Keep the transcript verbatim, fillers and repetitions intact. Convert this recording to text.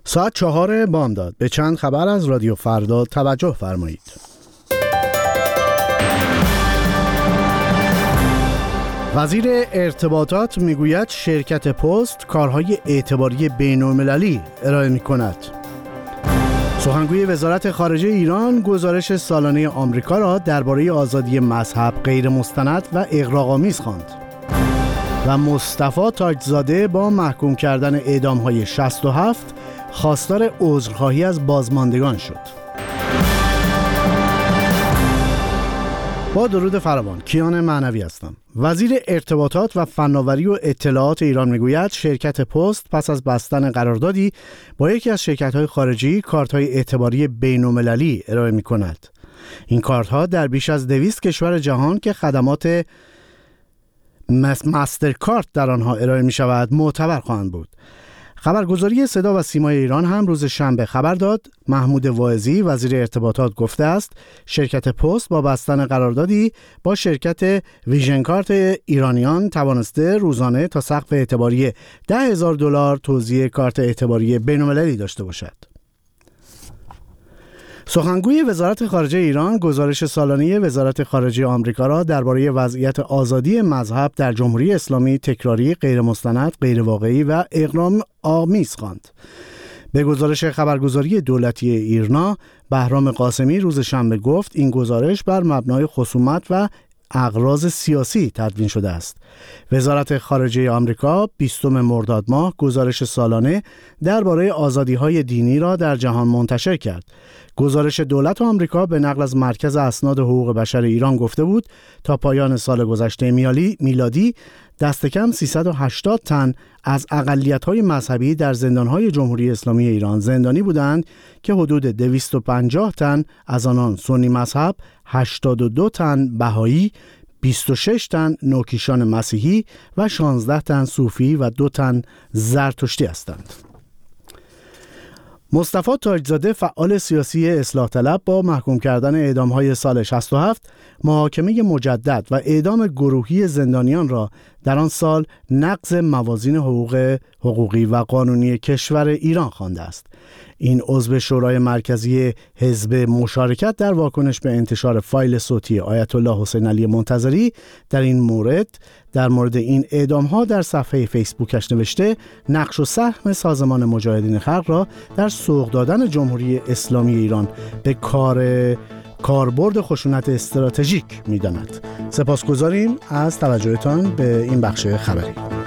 ساعت چهار بامداد. به چند خبر از رادیو فردا توجه فرمایید. وزیر ارتباطات میگوید شرکت پست کارهای اعتباری بین‌المللی ارائه می‌کند. سخنگوی وزارت خارجه ایران گزارش سالانه آمریکا را درباره آزادی مذهب غیر مستند و اغراق‌آمیز خواند. و مصطفی تاجزاده با محکوم کردن اعدام‌های شصت و هفت خواستار عذرخواهی از بازماندگان شد. با درود فراوان، کیان معنوی هستم. وزیر ارتباطات و فناوری و اطلاعات ایران میگوید شرکت پست پس از بستن قراردادی با یکی از شرکت‌های خارجی کارت‌های اعتباری بین‌المللی ارائه می‌کند. این کارت‌ها در بیش از دویست کشور جهان که خدمات مسترکارت در آنها ارائه می‌شود معتبر خواهند بود. خبرگزاری صدا و سیمای ایران هم روز شنبه خبر داد محمود واعظی وزیر ارتباطات گفته است شرکت پست با بستن قراردادی با شرکت ویژن کارت ایرانیان توانسته روزانه تا سقف اعتباری ده هزار دلار توزیع کارت اعتباری بین‌المللی داشته باشد. سخنگوی وزارت خارجه ایران گزارش سالانه وزارت خارجه آمریکا را درباره وضعیت آزادی مذهب در جمهوری اسلامی تکراری، غیرمستند، غیرواقعی و اغراق‌آمیز خواند. به گزارش خبرگزاری دولتی ایرنا، بهرام قاسمی روز شنبه گفت این گزارش بر مبنای خصومت و اغراض سیاسی تدوین شده است. وزارت خارجه آمریکا بیستم مرداد ماه گزارش سالانه درباره آزادی‌های دینی را در جهان منتشر کرد. گزارش دولت آمریکا به نقل از مرکز اسناد حقوق بشر ایران گفته بود تا پایان سال گذشته میلادی دست کم سیصد و هشتاد تن از اقلیت‌های مذهبی در زندان‌های جمهوری اسلامی ایران زندانی بودند که حدود دویست و پنجاه تن از آنان سنی مذهب، هشتاد و دو تن بهایی، بیست و شش تن نوکیشان مسیحی و شانزده تن صوفی و دو تن زرتشتی هستند. مصطفی تاجزاده فعال سیاسی اصلاح طلب با محکوم کردن اعدام‌های سال شصت و هفت محاکمه مجدد و اعدام گروهی زندانیان را در آن سال نقض موازین حقوق حقوقی و قانونی کشور ایران خوانده است. این عضو شورای مرکزی حزب مشارکت در واکنش به انتشار فایل صوتی آیت الله حسین علی منتظری در این مورد در مورد این اعدام‌ها در صفحه فیسبوکش نوشته نقش و سهم سازمان مجاهدین خلق را در سوق دادن جمهوری اسلامی ایران به کار کاربرد خشونت استراتژیک می‌داند. سپاسگزاریم از توجهتان به این بخش خبری.